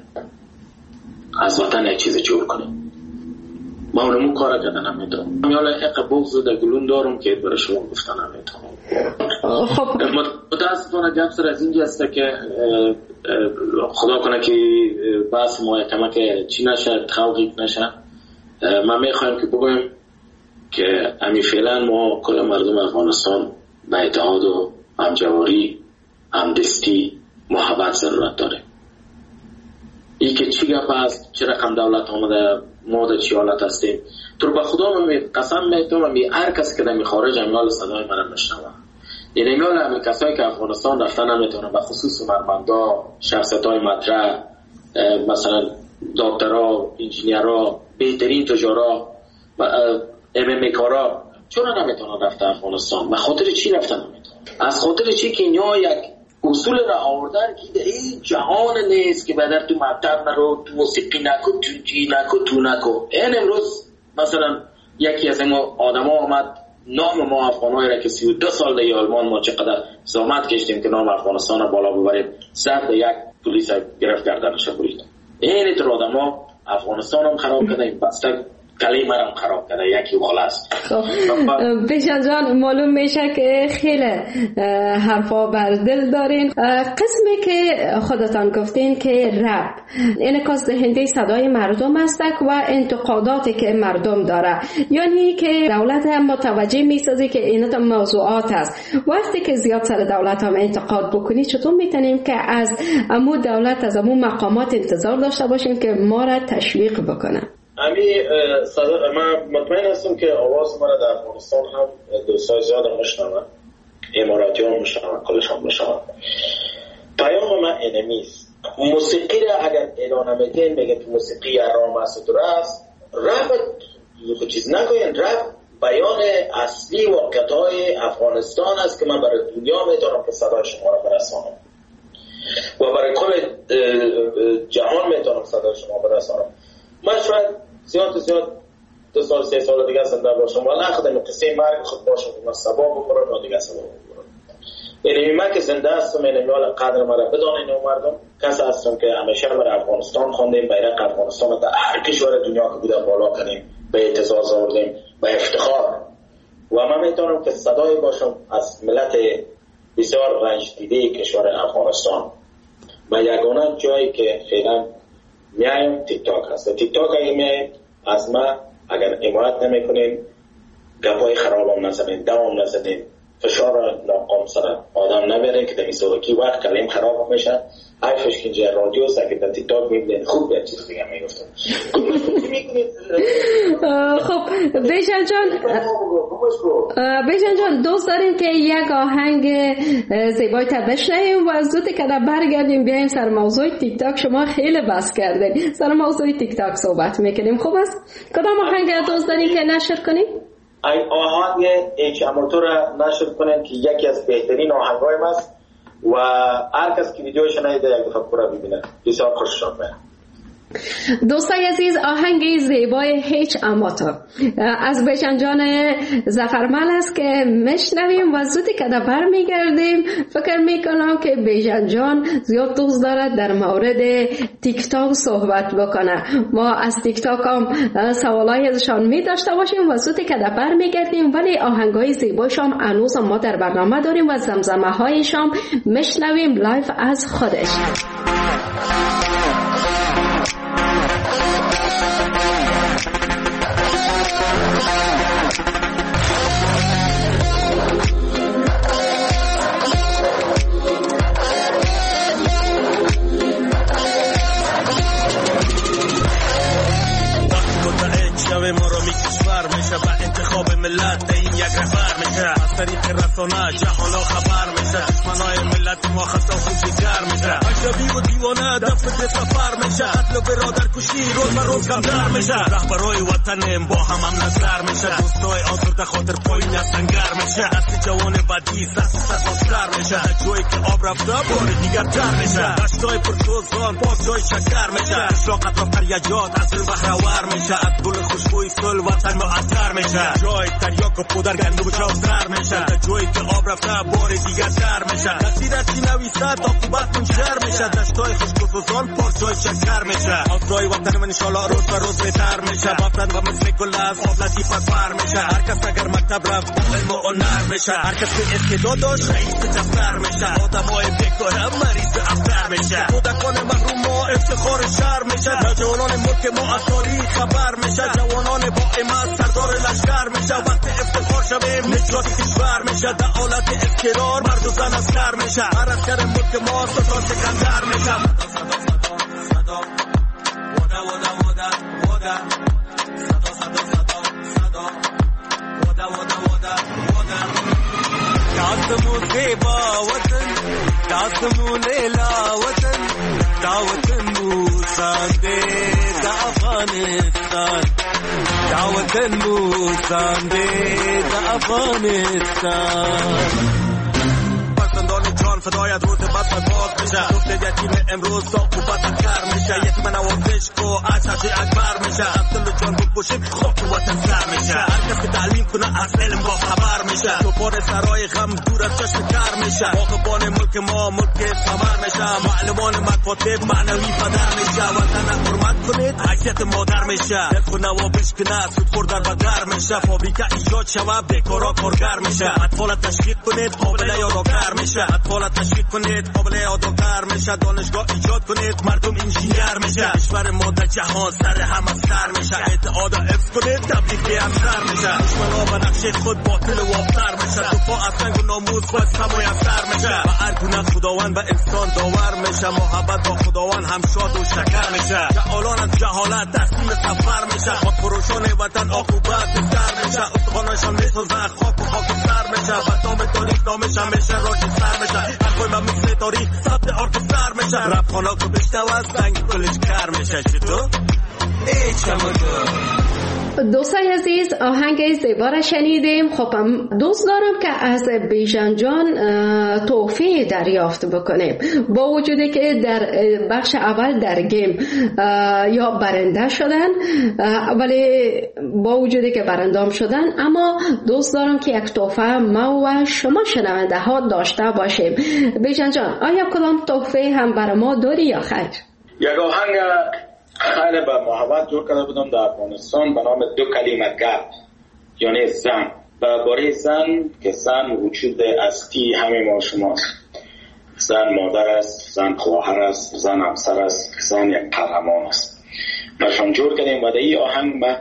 Speaker 3: از وطن یک چیز جور کنین. ما اونمون کار کردن نمیتونم. میاله حق بغض در گلون دارم که برای شما گفتن نمیتونم. خب متاسفانه گپ سر از اینجا است که خدا کنه که بحث محاکمه که چی نشه، تخویف نشه. ما میخوایم که بگویم که امی فعلا ما کل مردم افغانستان به اتحاد و همجواری، همدستی، محبت ضرورت داره. این که چی گپ است، چه رقم دولت آمده، ما در چی حالت هستیم. تو به خدا من قسم میتونم هر کسی که در خارج امیال صدای من میشنوه، این امیال همین کسایی که افغانستان رفتن نمیتونم، به خصوص هنرمندا، شخصیت‌های مطرح، مثلا دکترها، انجینیرها، بهترین تجارا و ام کارا، چرا نمیتونن رفتن افغانستان؟ به خاطر چی رفتن نمیتونن؟ از خاطر چی که اینا یک اصول را آوردن که این جهان نیست که بدر تو مطب نرو، تو موسیقی نکو، تو جی نکو، تو نکو. این امروز مثلا یکی از این آدم ها آمد نام ما افغانهای را که 32 سال در آلمان ما چقدر زحمت کشیدیم که نام افغانستان را بالا ببریم، صد یک پلیس گرفت گردنش برید. این طور آدم ها افغانستان هم خراب کرده، این بسته کلی مرم خراب کرده، یکی والا است.
Speaker 2: بیژن جان، معلوم میشه که خیلی حرفا بر دل دارین. قسمی که خودتان گفتین که رپ انعکاس دهنده صدای مردم است و انتقاداتی که مردم داره، یعنی که دولت هم متوجه میسازی که اینا موضوعات است. وقتی که زیاد سر دولت هم انتقاد بکنی، چطور میتونیم که از امو دولت، از امو مقامات انتظار داشته باشیم که ما را تشویق بکنن؟
Speaker 3: من مطمئن هستم که آواز من در افغانستان هم دوستای زیاد میشنون، اماراتی هم میشنون، کلش هم میشنون. پیام من اینمیست، موسیقی را اگر اعلان نمیدین میگه تو موسیقی حرام است و درست، رپ چیز نگوین. رپ بیان اصلی واقعیت‌های افغانستان است که من برای دنیا میتونم که صدای شما را برسانم و برای کل جهان میتونم صدای شما برسانم. من شاید زیاد 2 سال 3 سال دیگه زنده باشم ولی خودم قصه مرگ خود باشم که من سبا بخورم و دیگه سبا بخورم. یعنی من که زنده هستم، یعنی میال قدر مرا بدانین و مردم کسی هستم که همیشه برای افغانستان خواندیم، بیرق افغانستان رو در هر کشور دنیا که بوده بالا کنیم، به اعتزاز آوردیم، به افتخار. و من میتونم که صدای باشم از ملت بسیار رنج دیده کشور افغانستان. و یگانه جایی که فعلا میایم تیک تاک هست. تیک تاک اگه میایم از ما اگر حمایت نمیکنین، گپای خرابم نزنین، دوام نزنین، فشار ناقام سر آدم نبرین که در میسوکی وقت کلیم خراب میشه. حیفش که اینجا رادیو است که در تیک تاک میبینین خوب به چیز دیگه میگفتم.
Speaker 2: خب بیژن جان دوست داریم که یک آهنگ زیبای تا بشنویم و زود که برگردیم بیایم سر موضوع تیک تاک. شما خیلی بس کردین، سر موضوع تیک تاک صحبت میکنیم. خوب است؟ کدام آهنگ دوست داریم که نشر کنیم؟
Speaker 3: این آهنگ ایچ اموتو را نشر کنین که یکی از بهترین آهنگای است و هر کس که ویدیوش نایده یک دفعه پورا ببینه. بسیار خوششون میاد.
Speaker 2: دوستای عزیز، آهنگ زیبای هیچ اماتو از بیژن جان ظفرمل است که میشنویم و زودی که در میگردیم. فکر میکنم که بیژن جان زیاد دوست دارد در مورد تیک تاک صحبت بکنه. ما از تیک تاک هم سوالای ازشان می داشته باشیم و زودی که در میگردیم، ولی آهنگای زیبایشان هنوز ما در برنامه داریم و زمزمه هایشان میشنویم لایف از خودش.
Speaker 5: ما رو میکشور میشه با انتخاب ملت این یک رهبر میشه، از طریق رسانه جهان خبر میشه، دشمنای ملت ما خسته و جگر میشه، اجنبی و دیوانه دفت سفر میشه، قتل و برادر کشی روز به روز کمتر میشه، رهبرای وطن با هم نظر میشه، دوستای آزرده خاطر پایین از سنگر میشه، دست جوان بدی سر میشه، جایی که آب رفته بار دیگر تر میشه، دشتای پرسوزان باز جای شکر میشه، اشراقت را فریجات از بهرور میشه، از گل خوشبوی سل وطن معطر میشه، جای تریاک و پودر گندم شاوزر میشه، جایی که آب رفته بار دیگر تر میشه، کسی رسی نویسد عاقبت منشر میشه، دشتای خشک‌وسوزان پر جای شکر میشه، آسای وطن من انشالله روز به روز بهتر میشه، وطن و مثل گل از آب لطیف فر میشه، هر کس اگر مکتب رفت علم و هنر میشه، هر کس که استعداد داشت رئیس دفتر میشه، آدمای بیکاره مریض افسر میشه، کودکان محروم ما افتخار شهر میشه، نوجوانان ملک ما از تاریخ خبر میشه، جوانان با همت سردار لشکر میشه، وقت افتخار شویم نجات کشور میشه، در حالت اضطرار مرد و زن اسکر میشه، هر اسکر ملک ما ستا سکندر میشه، صدا ودا ودا ودا ودا صدا ودا ودا ودا ودا داسمو زیبا وطن داسمو لیلا وطن دا وطن موسان دے دا افغانستان دا وطن موسان دے دا افغانستان جان فدایت روز بس باز میشه، گفت یتیم امروز عقوبت کر میشه، یتیم نوازش کو عشق اکبر میشه، از دل جان بکشیم خاک وطن سر میشه، هر کس که تعلیم کنه از علم با خبر میشه، توپان سرای غم دور از چشم کر میشه، باغبان ملک ما ملک ثمر میشه، معلمان مکاتب معنوی پدر میشه، وطن حرمت کنید حیثیت مادر میشه، دل خونه و بشکنه سود خور در بدر میشه، فابریکه ایجاد شوه بیکارا کارگر میشه، اطفال تشویق کنید قابل یادگار میشه، اطفال تشویق کنید قابل یادگار میشه، دانشگاه ایجاد کنید مردم انجینیر میشه، کشور ما در جهان سر هم سر میشه، اعتقاد حفظ کنید تبلیغ افسر میشه، دشمنا به نقش خود باطل و ابتر میشه، دفاع از سنگ و ناموس باز میسر میشه، و هر گونه خداوند به انسان داور میشه، محبت با خداوند هم شاد و شکر میشه، جهالان از جهالت تسلیم سفر میشه، خود فروشان وطن عقوبت سر میشه، استخوانشان میسوزه خاک و خاکستر میشه، و نام تاریخ نامش همیشه راج سر میشه، هر کوی من مثل تاریخ ثبت آرک سر میشه، رب خانا که بشنوه سنگ کلش کر میشه. چطور؟ ایچ همونطور
Speaker 2: دوستای عزیز، آهنگ زیبا را شنیدیم. خب دوست دارم که از بیژن جان تحفه دریافت بکنیم، با وجودی که در بخش اول در گیم یا برنده شدن، ولی با وجودی که برنده شدن، اما دوست دارم که یک تحفه ما و شما شنونده ها داشته باشیم. بیژن جان، آیا کدام تحفه هم برای ما داری یا خیر؟
Speaker 3: یک آهنگ خیلی با محبت جور کرده بودم در افغانستان به نام دو کلمه گپ، یعنی زن. باره زن که زن وجود اصلی همه ما شماست. زن مادر است، زن خواهر است، زن همسر است، زن یک قهرمان است. برشان جور کردیم و در این آهنگ ما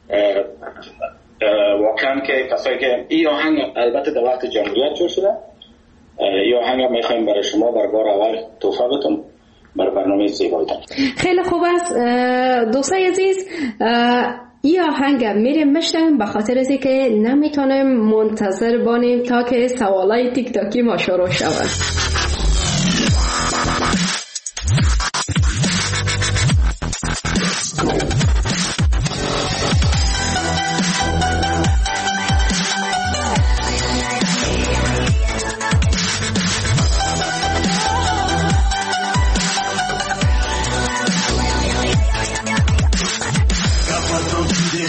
Speaker 3: واقعا که کسایی که این آهنگ البته در وقت جمهوریت جور شده، این آهنگ میخوایم برای شما بر بار اول تحفه بدم بر برنامه زیبایتان.
Speaker 2: خیلی خوب است دوستای عزیز، این آهنگ میریم میشنویم، به خاطر از اینکه نمیتونیم منتظر بانیم تا که سوالای تیک تاکی ما شروع شود.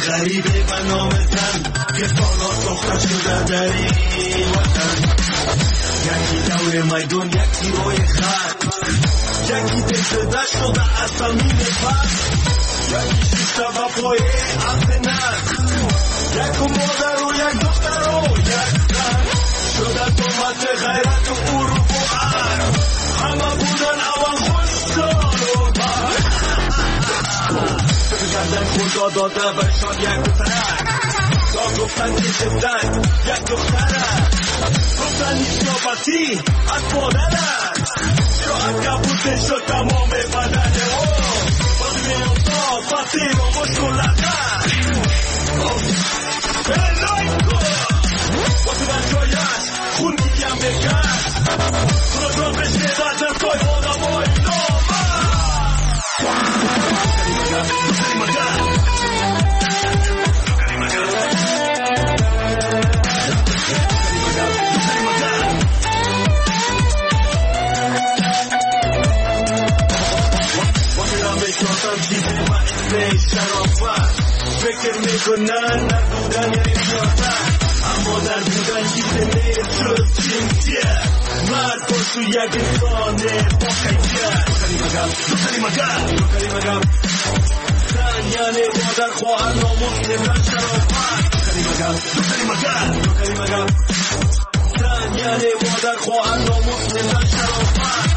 Speaker 5: غریبه و نامزن که سالات دختر شده در این وطن. یکی دور میدون یکی روی خط، یکی دل شده از زمین فرد، یکی شیشته و پای افنت، یک مادر و یک دختر و یک زن شده تومت غیرت و اروپ و عرب. همه بودن اول خوشدار و بر گردن خدا داده برشان یک دخترک، تا گفتن که شدن یک دخترک، گفتن نیستیابتی از مادرک، شاید کبوته شد تمام بدن او بازمی افتاد فصیل و مشکلتن بلای کن واسه من شاید خون میگم بکن خدا جان بشه در کای آدم های نامن. فکر میکنن نبودن یعنی سیاست، اما در بودن چیز نیست جز جنسیت. مرد باش تو یک انسان با کیفیت. دختری مگر زن یعنی مادر خواهر ناموس نمرد شرافت. دختری مگر زن یعنی مادر خواهر ناموس نمرد شرافت.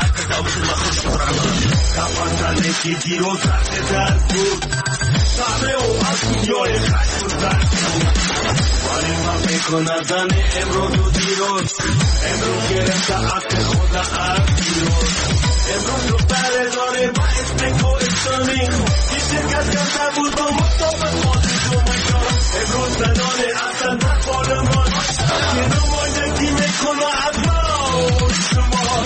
Speaker 5: کفن که دیروز رفته در بود صحبه و از دنیای خشم زن ولی من میکنه زن امروز و دیروز. امروز گرفته عقل خود از دیروز. امروز دختر داره با اسم کوهستانی این شرکت کرده بود با مطابق خاطر و میکار. امروز زنان اصلا در پارلمان که نمایندگی میکنه از ما شما.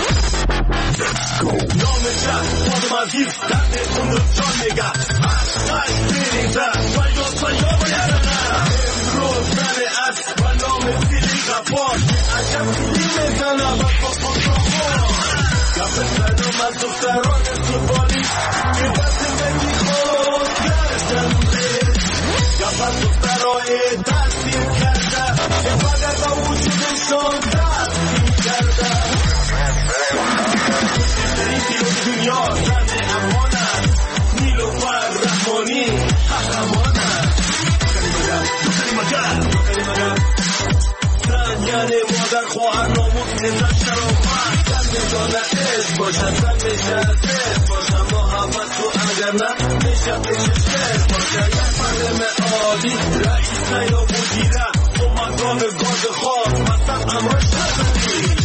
Speaker 5: نام شهر خودم عزیز درد خونده جان میگه عشق بیریزه سیا بیرنه. امروز زن است و نام سیلی غفار عجب سیلی میزنه و پاپاپاپا. گفت زنم از دختران سوبانی که دست بگی خود کردن بید. گفت دخترهای دستیر کرده که فقط با وجودشان دستیر کرده. دنیا زن امانت نیلوفر رحمانی قهرمانت. دختری مگر زن یعنی مادر خواهر ناموس نمرد شرافت. زن میدانه عشق باشد، زن میشه عشق باشد، محبت تو اگر نه میشه عشق باشد. یک فرد معادی رئیس یا مدیره اومدان گاز خواه مطلب امرش نزدی.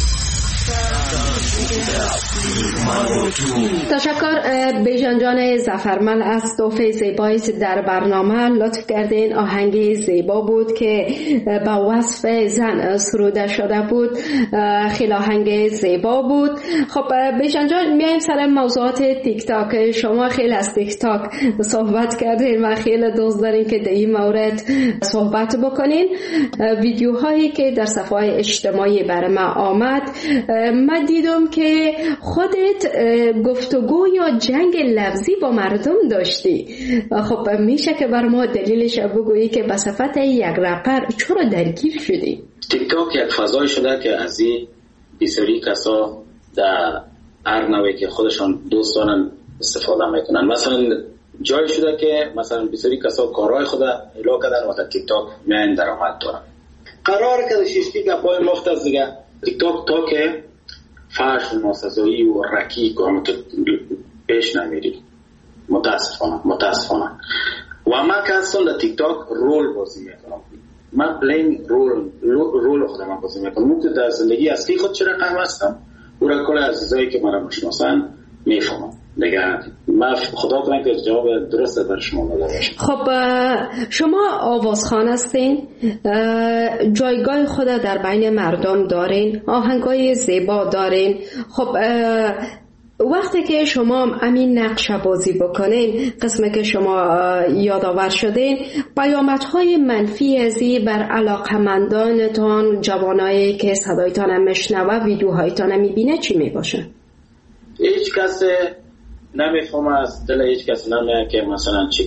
Speaker 2: تشکر بیژن جان ظفرمند از تحفه زیبایت در برنامه. لطف کردین. آهنگ زیبا بود که با وصف زن سروده شده بود. خیلی آهنگ زیبا بود. خب بیژن جان میایم سر موضوعات تیک تاک. شما خیلی از تیک تاک صحبت کردین و خیلی دوست دارین که در این مورد صحبت بکنین. ویدیوهایی که در صفحه اجتماعی برای ما آمد، من دیدم که خودت گفتگو یا جنگ لفظی با مردم داشتی. خب میشه که بر ما دلیلش بگویی که به صفت یک رپر چرا درگیر شدی؟
Speaker 3: تیک تاک یک فضای شده که از این بسیاری کسا در هر نوعی که خودشان دوست دارن استفاده میکنن. مثلا جای شده که مثلا بسیاری کسا کارهای خود اعلام کردن و در تیک تاک میان درآمد دارن. قرار که شیشتی گپای مفت از دیگه تیک تاک تا که فحش و ناسزایی و رکیک و همه پیش نمیری. متاسفانه و من که هستم در تیک تاک رول بازی میکنم. من پلین رول خودم بازی میکنم. ممکن در زندگی اصلی خود چه رقم هستم او را کل عزیزایی که من میشناسن میفهمم دیگه. من خدا کنم که جواب درست بر شما داده باشم.
Speaker 2: خب شما آوازخوان هستین، جایگاه خود در بین مردم دارین، آهنگای زیبا دارین. خب وقتی که شما همین نقش بازی بکنین، قسمه که شما یادآور شدین، پیامدهای منفی ازی بر علاقمندانتان، جوانایی که صدایتان میشنوه، ویدیوهایتان میبینه چی میباشه؟
Speaker 3: هیچ کس نمیفهمه، از دل هیچ کس نمیه که مثلا چی کنه.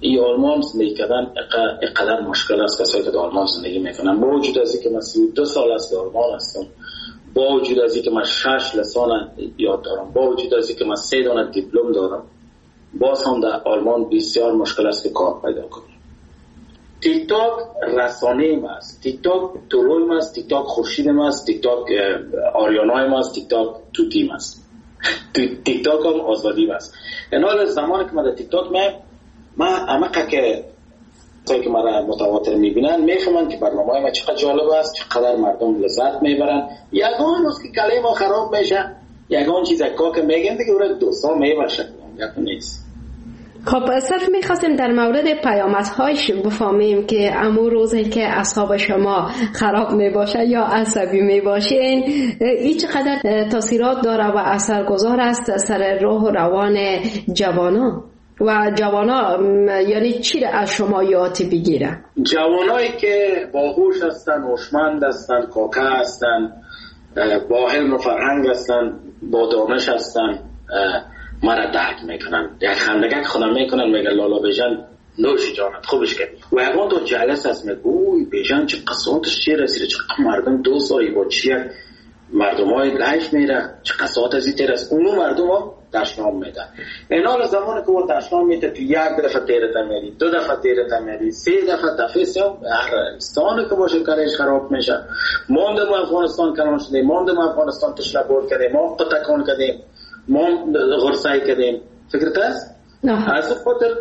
Speaker 3: این آلمان زندگی کردن اینقدر مشکل است. کسایی که در آلمان زندگی میکنن، با وجود از اینکه من 32 سال است در آلمان هستم، با وجود از اینکه من 6 لسان یاد دارم، با وجود از اینکه من 3 دانه دیپلم دارم، باز هم در آلمان بسیار مشکل است که کار پیدا کنم. تیک تاک رسانه است، تیک تاک طلوع است، تیک تاک خورشید است، تیک تاک آریانا است، تیک تاک توتیم است، تیک تاک هم آزادی است. این حال زمانی که من در تیک تاک من عمقه که که من را متواتر میبینن میفهمن که برنامه ما چقدر جالب است، چقدر مردم لذت میبرن. یگان روز که کلمه ما خراب میشه، یگان چیز که میگن دیگه اون دوستا میبرشن، یکم نیست.
Speaker 2: خب صرف میخواستیم در مورد پیامدهایش بفهمیم که امو روزی که اعصاب شما خراب میباشه یا عصبی میباشین، این چقدر تاثیرات داره و اثرگذار است سر روح و روان جوانا و جوانا، یعنی چی را از شما یاد بگیره؟
Speaker 3: جوانایی که باهوش هستن، هوشمند هستن، کاکا هستن، با علم و فرهنگ هستن، با دانش هستن، مرا درک میکنن. یک خندگک خودم میکنن، میگه لالا بیژن نوش جانت خوبش کردی. و اگه تو جلس هست میگه اوی بیژن چه قصاتش چی رسیده، چه مردم 2 سالی با چی مردم های لایف میره، چه قصات از این تیر است. اونو مردم ها دشنام میدن. این حال زمانی که ما دشنام میده تو 1 دفعه تیرتا میری، 2 دفعه تیرتا میری، 3 دفعه تفیسیم افغانستان که باشه کارش خراب میشه. ماندم افغانستان کنان شده، ماندم افغانستان تشلبور کردیم، ما قطعکان کردیم، ما غرصایی کردیم. فکرت هست؟ از خاطر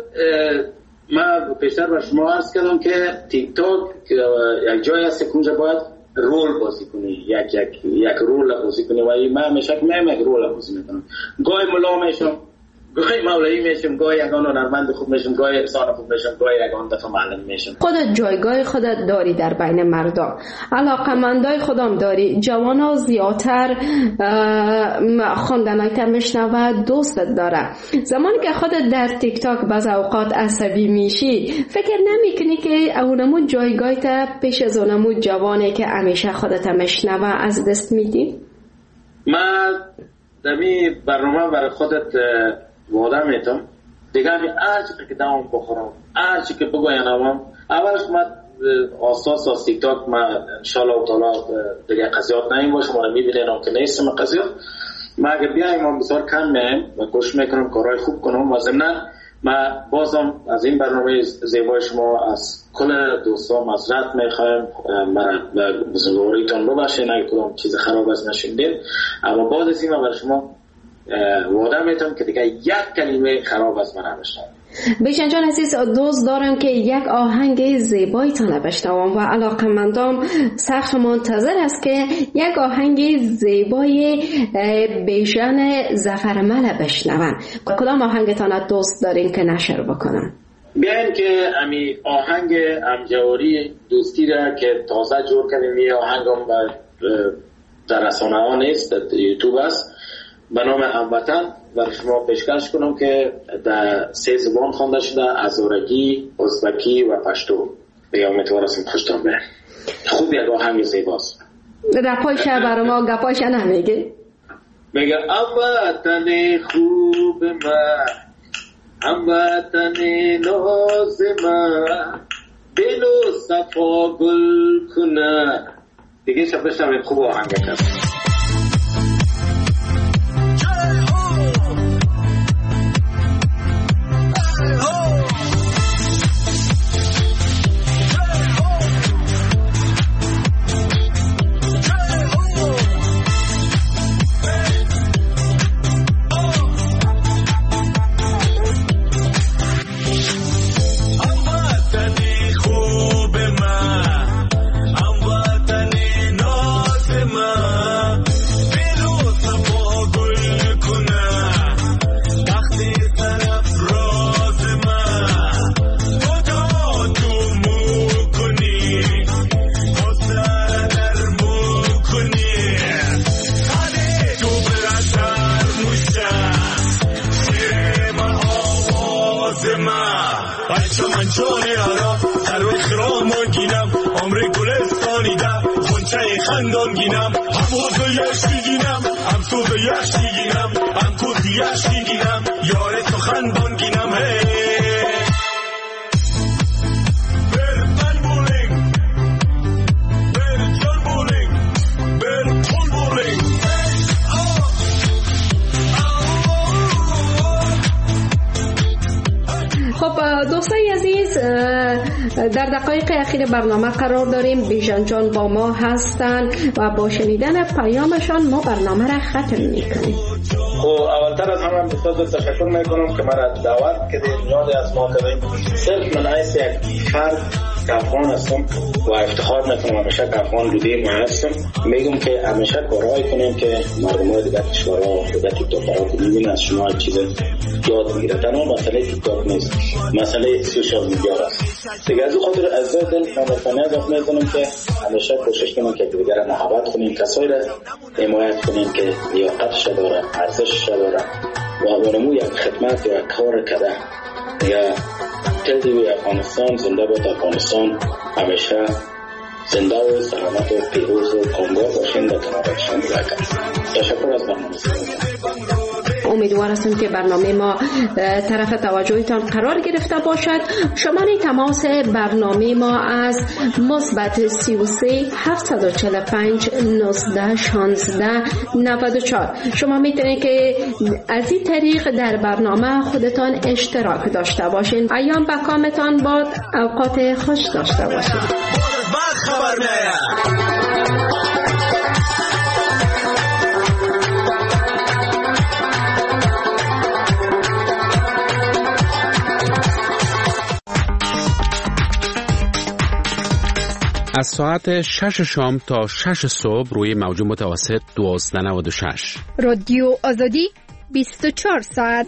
Speaker 3: من پیشتر بر شما عرض کردم که تیک تاک یک جای هست که اونجا باید رول بازی کنی، یک رول بازی کنی. و من همیشه یک رول بازی میکنم. گاهی ملا میشم، گاهی مولایی میشم، گاهی یگان هنرمند خوب میشم، گاهی انسان خوب میشم، گاهی یگان دفعه معلم میشم.
Speaker 2: خودت جایگاه خودت داری در بین مردم، علاقمندای خودم داری، جوانا زیادتر خواندنایتر میشنوه، دوستت داره. زمانی که خودت در تیک تاک بعض اوقات عصبی میشی، فکر نمیکنی که اونمون جایگاهت پیش از اونمون جوانی که همیشه خودت میشنوه از دست میدی؟
Speaker 3: من دمی برنامه برای خودت وعده میتم دیگه، همی هرچی که دام بخورم، هرچی که بگوین اوام، اولش من اساس از تیک تاک من انشالله تعالی دیگه قضیات نیم باشه، ما رو میبینیم که نیستم قضیات. من اگه بیایم من بسیار کم میم و گوش میکنم، کارهای خوب کنم. و ضمناً من بازم از این برنامه زیبای شما از کل دوستان معذرت میخوایم، من بزرگواریتان ببخشید اگه کدام چیز خراب از نشوندید، اما بعد از این من برای شما وعده میتونم که دیگه یک کلمه خراب از من نبشنوم.
Speaker 2: بیژن جان عزیز، دوست دارم که یک آهنگ زیبایی تا نبشنوم و علاقمندان سخت منتظر است که یک آهنگ زیبای بیژن ظفرمل بشنون. کدام آهنگتان دوست دارین که نشر بکنم؟
Speaker 3: بیاین که امی آهنگ امجواری دوستی را که تازه جور کردیم، یه آهنگ هم در رسانه ها نیست، در یوتیوب است، به نام هموطن برای شما پیشکش کنم که در 3 زبان خوانده شده، هزارگی، ازبکی و پشتو. دیگه امیدوارم خوشتون بیاد. خوب یک آهنگ زیباست.
Speaker 2: رپایش برای ما گپایش نمیگه؟
Speaker 3: میگه هموطن خوب من، هموطن ناز من، دل و صفا گل کنه. دیگه شبش نمید خوب آهنگ کرد.
Speaker 2: خب دوستای عزیز، در دقایق اخیر برنامه قرار داریم. بیژن جان با ما هستن و با شنیدن پیامشان ما برنامه را ختم میکنیم.
Speaker 3: خب اولتر از همه بسیار تشکر میکنم که مرا دعوت کردید. یاد از ما کردید. صرف من ایست یک فرد که افغان هستم و افتخار میکنم همیشه که افغان بودیم و هستم. میگم که همیشه کارهایی کنیم که مردم های دیگر کشورها و دیگر تیک تاک ها ببینن از شما چیز یاد میگیره. تنها مسئله تیک تاک نیست، مسئله سوشال میدیا است. دیگه از خاطر از دل من اضافه میکنم که همیشه کوشش کنیم که دیگر محبت کنیم، کسایی را حمایت کنیم که لیاقتش داره، ارزشش داره و اونمو یک خدمت یا کار کرده. یا تلویزیون افغانستان زنده باد. افغانستان همیشه زنده و سلامت و پیروز و کامگاه باشین در کنارشان باشین. تشکر از برنامه.
Speaker 2: امیدوار هستم که برنامه ما طرف توجهتان قرار گرفته باشد. شماره تماس برنامه ما از مثبت 33 745 19 16 94. شما میتونید که از این طریق در برنامه خودتان اشتراک داشته باشین. ایام به کامتان باد، اوقات خوش داشته باشین.
Speaker 5: خبر
Speaker 1: از ساعت 6 شام تا 6 صبح روی موج متوسط 1296
Speaker 6: رادیو آزادی 24 ساعت.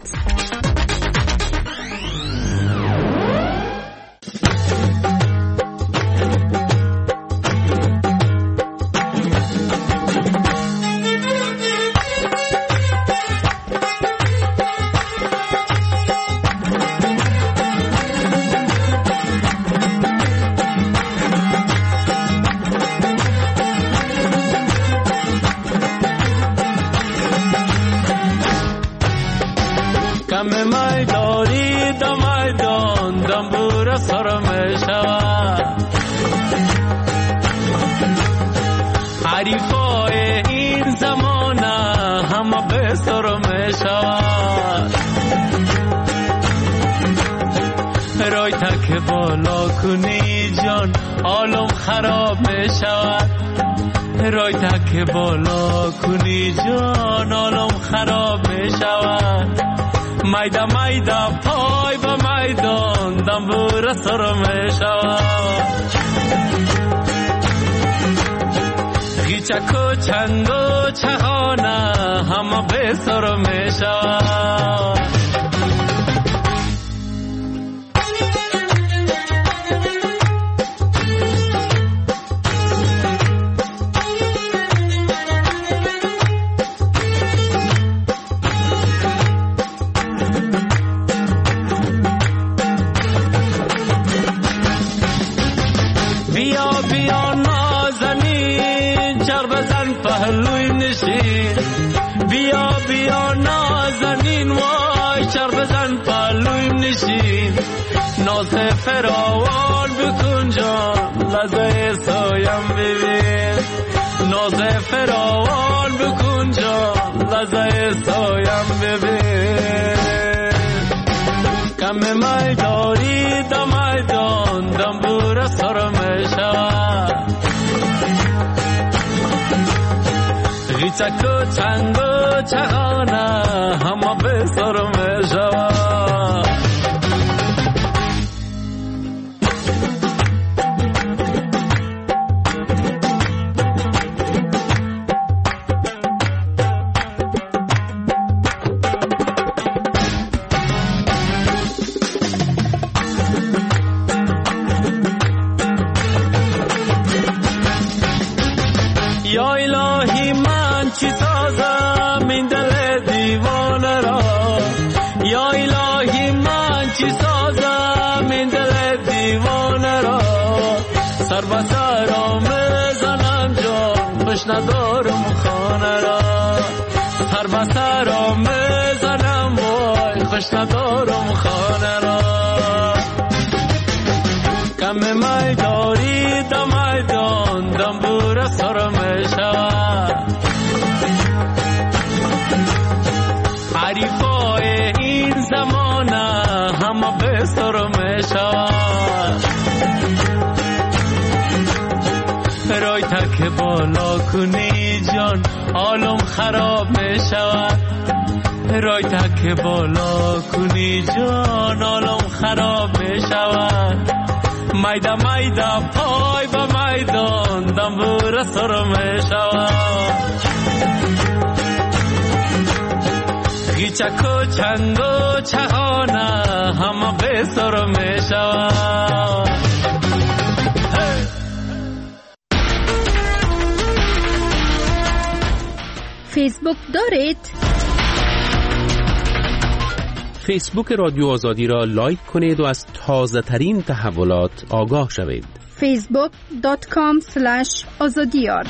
Speaker 7: بالا کنی جان عالم خراب می شود. رای تک بالا کنی جان عالم خراب می شود. میدا میدا پای با میدان دنبور سر می شود. گیچک و چنگ و چهانه همه به سر می شود. فراوان بکن جان لحظه سایم ببین. ناز فراوان بکن جان لحظه سایم ببین. کم میداری دا میدان دنبور سر میشود. غیچک و چنگ و چغانه همه به سر میشود. ندارم خانه را سر به سرم میزنم وای خوش ندارم خانه را. کم میداری دا میدان دنبور سر میشود. حریفای این زمانه همه به بسر می شود. رای تک بالا کنی جان حالم خراب می شود. رای تک بالا کنی جان حالم خراب می شود. میده میده پای به میدان دنبور سر می شود. گیچک و چنگ و چهانه همه به سر می شود.
Speaker 6: فیسبوک دارید؟
Speaker 1: فیسبوک رادیو آزادی را لایک کنید و از تازه ترین تحولات آگاه شوید.
Speaker 6: facebook.com/azadiyar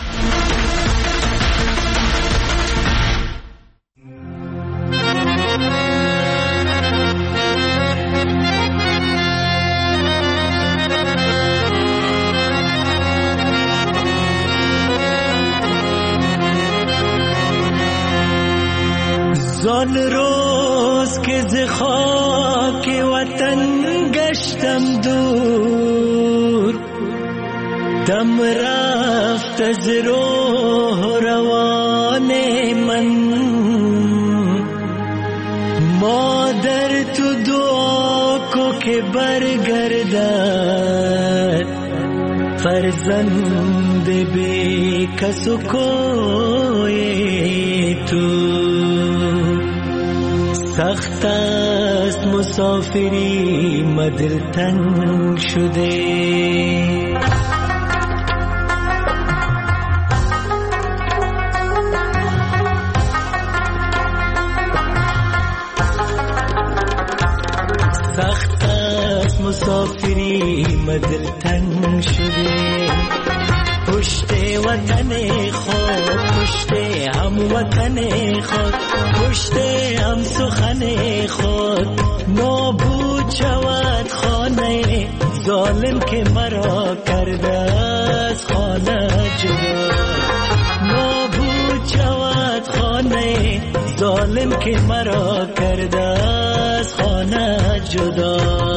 Speaker 4: زان روز که ز خاک وطن گشتم دور، دم رفت از روح روان من. مادر تو دعا کو که برگردد، فرزند بی کس و کوی تو. سخت است مسافری مدل تنگ شده، سخت است مسافری مدل تنگ شده. پشت وطن خود، پشت هم وطن خود، پشت هم سخن خود. نابود شود خانه ظالم که مرا کرده از خانه جدا. نابود شود خانه ظالم که مرا کرده از خانه جدا.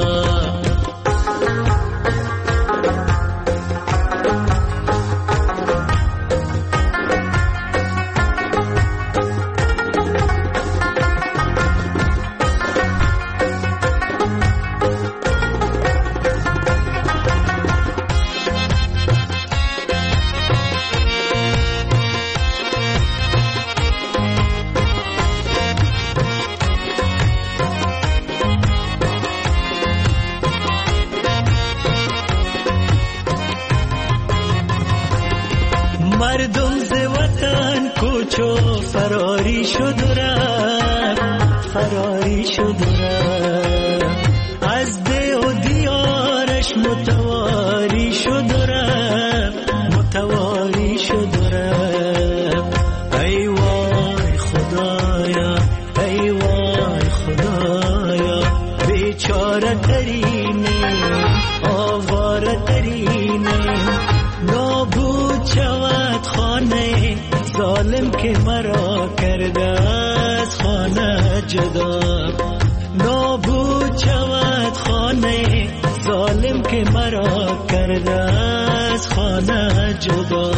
Speaker 4: مردم ز وطن کوچو فراری شد رفت، فراری شد رفت. از ده و دیارش متواری شد رفت، متواری شد رفت. ای وای خدایا، ای وای خدایا، بیچاره ترینیم، آواره ترینیم. نابود شود خانه ظالم که مرا کرده از خانه جدا. نابود شود خانه ظالم که مرا کرده از خانه جدا.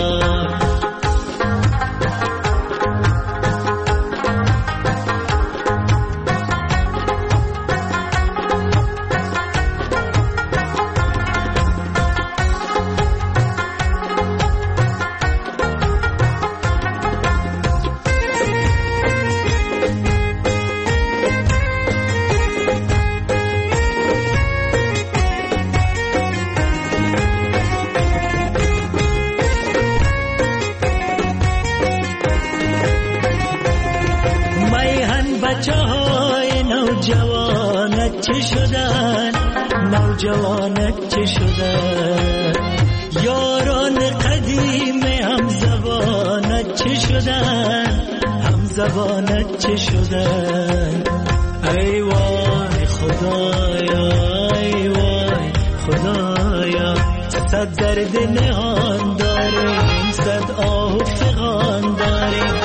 Speaker 4: نوجوانت چه شدن، نوجوانت چه شدن. یاران قدیم هم زبانت چه شدن، هم زبانت چه شدن. ای وای خدایا، ای وای خدایا. صد درد نهان داریم، صد آه و فغان داریم.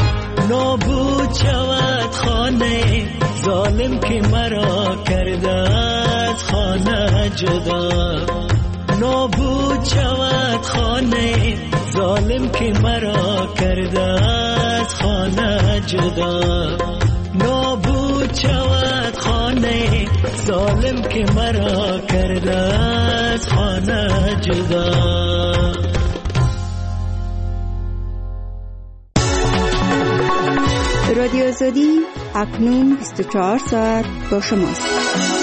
Speaker 4: نابود شود خانه ظالم که مرا کرده از جدا. نابود شود خانه ظالم که مرا کرده از خانه جدا. نابود شود خانه ظالم که مرا کرده از خانه جدا.
Speaker 6: رادیو آزادی اکنون 24 ساعت با شماست.